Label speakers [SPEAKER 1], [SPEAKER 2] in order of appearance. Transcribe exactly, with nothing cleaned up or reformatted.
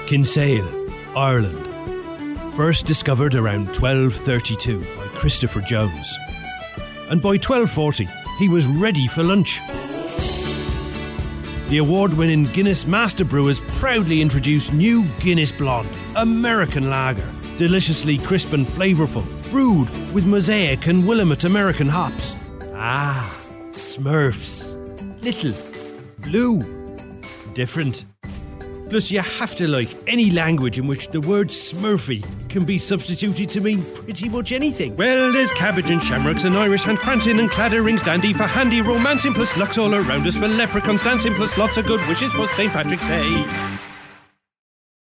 [SPEAKER 1] Kinsale, Ireland. First discovered around twelve thirty-two by Christopher Jones. And by twelve forty, he was ready for lunch. The award-winning Guinness Master Brewers proudly introduced new Guinness Blonde, American lager, deliciously crisp and flavourful, brewed with Mosaic and Willamette American hops. Ah, Smurfs. Little, blue, different. Plus, you have to like any language in which the word Smurfy can be substituted to mean pretty much anything. Well, there's cabbage and shamrocks and Irish hand prancing and cladder rings dandy for handy romancing plus lucks all around us for leprechauns dancing plus lots of good wishes for Saint Patrick's Day.